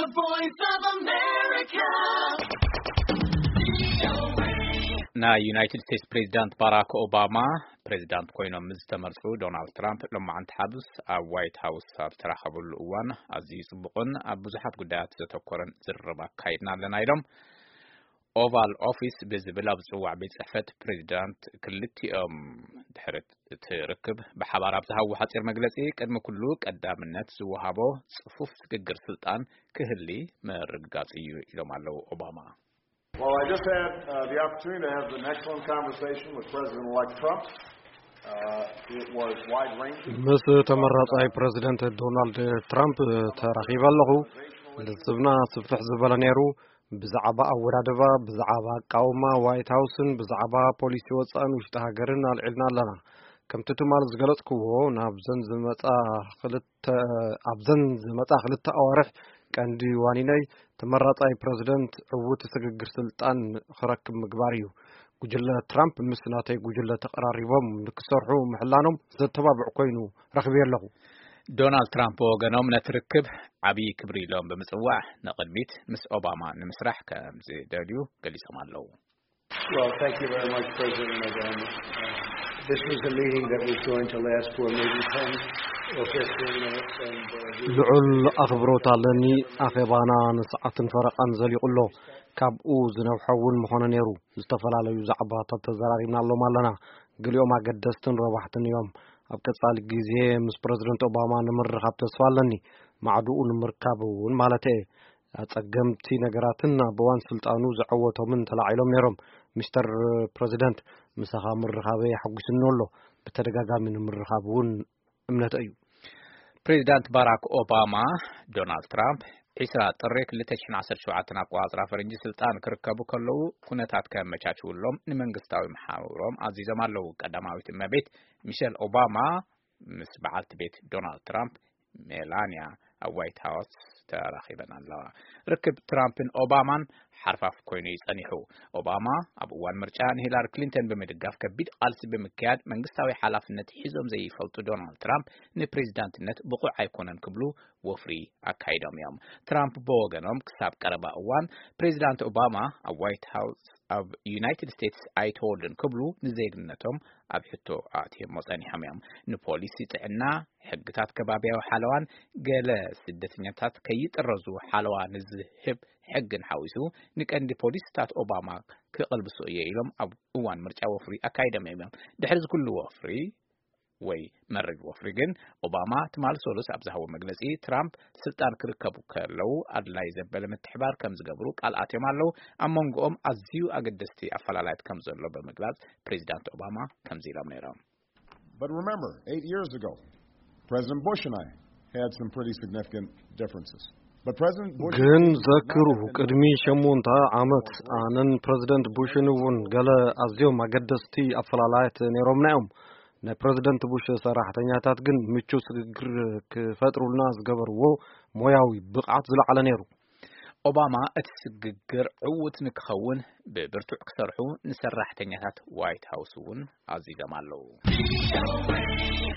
The Voice of America. Na United States President Barack Obama, President ኮይኖም ዝተመርጹ ዶናልድ ትራምፕ ለማዓንቲ ሓብስ ኣብ ዋይት ሃውስ ኣብ ተራኸቡሉ እዋን ኣዝዩ ጽቡቕን ኣብ ብዙሓት ጉዳያት ዘተኮረን ዝርርብ ኣካይድና ኣለና ኢሎም ኦቫል ኦፊስ ብዝብል ኣብ ዝጽዋዕ ቤት ጽሕፈት ፕሬዚዳንት ክልቲኦም ድሕረት ትርክብ ብሓባር ኣብ ዝሃቡ ሓጺር መግለጺ ቅድሚ ኩሉ ቀዳምነት ዝወሃቦ ጽፉፍ ሽግግር ስልጣን ክህሊ መርግጋጽ እዩ ኢሎም ኣለው ኦባማ። Well, I just had the opportunity to have an excellent conversation with President-elect Trump. It was wide-ranging. ምስ ተመራጻይ ፕሬዚደንት ዶናልድ ትራምፕ ተራኺበ ኣለኹ ልጽብና ስፍትሕ ዝበለ ነይሩ ብዛዕባ ኣወዳድባ ብዛዕባ ቃውማ ዋይት ሃውስን ብዛዕባ ፖሊሲ ወጻእን ውሽጢ ሃገርን ኣልዒልና ኣለና ከምቲ ትማል ዝገለጽክዎ ናብዘን ዝመጻ ክልተ ኣዋርሕ ቀንዲ ዋኒነይ ተመራጻይ ፕሬዚደንት ዕውት ሽግግር ስልጣን ክረክብ ምግባር እዩ ጉጅለ ትራምፕ ምስ ናተይ ጉጅለ ተቀራሪቦም ንክሰርሑ ምሕላኖም ዘተባብዕ ኮይኑ ረኽቢ ኣለኹ ዶናልድ ትራምፕ ወገኖም ነትርክብ ዓብይ ክብሪ ኢሎም ብምጽዋዕ ንቅድሚት ምስ ኦባማ ንምስራሕ ከም ዝደልዩ ገሊጾም ኣለው። Well, thank you very much, President Obama. This was a meeting that was going to last for maybe 10 or 15 minutes. ልዑል ኣኽብሮት ኣለኒ ኣኼባና ንሰዓትን ፈረቓን ዘሊቑሎ ካብኡ ዝነውሐውን ምኾነ ነይሩ ዝተፈላለዩ ዛዕባታት ተዘራሪብና ኣሎም ኣለና ገሊኦም ኣገደስትን ረባሕትን እዮም ኣብ ቀጻሊ ግዜ ምስ ፕሬዚደንት ኦባማ ንምርኻብ ተስፋ ኣለኒ ማዕድኡ ንምርካብ እውን ማለት እየ ኣጸገምቲ ነገራትን ኣብ እዋን ስልጣኑ ዝዓወቶምን ተላዒሎም ነይሮም ሚስተር ፕሬዚደንት ምሳኻ ምርኻበ ሓጒስኒ ኣሎ ብተደጋጋሚ ንምርኻብ እውን እምነት እዩ ፕሬዚዳንት ባራክ ኦባማ ዶናልድ ትራምፕ ዒስራ ጥሪ 2017 ኣቆጻጽራ ፈረንጂ ስልጣን ክርከቡ ከለዉ ኩነታት ከመቻችውሎም ንመንግስታዊ መሓውሮም ኣዚዞም ኣለው ቀዳማዊት እመቤት ሚሼል ኦባማ ምስ በዓልቲ ቤት ዶናልድ ትራምፕ ሜላንያ ኣብ ዋይት ሃውስ ተራኺበን ኣለዋ ርክብ ትራምፕን ኦባማን ሓርፋፍ ኮይኑ ይጸኒሑ ኦባማ ኣብ እዋን ምርጫ ንሂላሪ ክሊንተን ብምድጋፍ ከቢድ ቃልሲ ብምክያድ መንግስታዊ ሓላፍነት ሒዞም ዘይፈልጡ ዶናልድ ትራምፕ ንፕሬዚዳንትነት ብቁዕ ኣይኮነን ክብሉ ወፍሪ ኣካይዶም እዮም ትራምፕ በወገኖም ክሳብ ቀረባ እዋን ፕሬዚዳንት ኦባማ ኣብ ዋይት ሃውስ ኣብ ዩናይትድ ስቴትስ ኣይተወልዱን ክብሉ ንዜግነቶም ኣብ ሕቶ ኣትዮም ጸኒሖም እዮም ንፖሊሲ ጥዕና ሕግታት ከባቢያዊ ሓለዋን ገለ ስደተኛታት ከይጥረዙ ሓለዋ ንዝህብ ሕግን ሓዊሱ ንቀንዲ ፖሊስታት ኦባማ ክቕልብሱ እየ ኢሎም ኣብ እዋን ምርጫ ወፍሪ ኣካይዶም እዮም ድሕሪ ዝኩሉ ወፍሪ ወይ መርግ ወፍሪ ግን ኦባማ ትማል ሶሉስ ኣብ ዝሃቦ መግለጺ ትራምፕ ስልጣን ክርከቡ ከለዉ ኣድላይ ዘበለ ምትሕባር ከም ዝገብሩ ቃል ኣትዮም ኣለው ኣብ መንጎኦም ኣዝዩ ኣገደስቲ ኣፈላላይት ከም ዘሎ በመግለጽ ፕሬዚዳንት ኦባማ ከምዚ ኢሎም ነይሮም But remember 8 years ago President Bush and I had some pretty significant differences But President Bush ግን ዘክሩ ቅድሚ 8 ዓመት ኣነን ፕሬዚደንት ቡሽን እውን ገለ ኣዝዮም ኣገደስቲ ኣፈላላይት ነይሮምና እዮም ናይ ፕሬዚደንት ቡሽ ሰራሕተኛታት ግን ምቹ ሽግግር ክፈጥሩልና ዝገበርዎ ሞያዊ ብቕዓት ዝለዓለ ነይሩ ኦባማ እቲ ሽግግር ዕውት ንክኸውን ብብርቱዕ ክሰርሑ ንሰራሕተኛታት ዋይት ሃውስ እውን ኣዚዞም ኣለው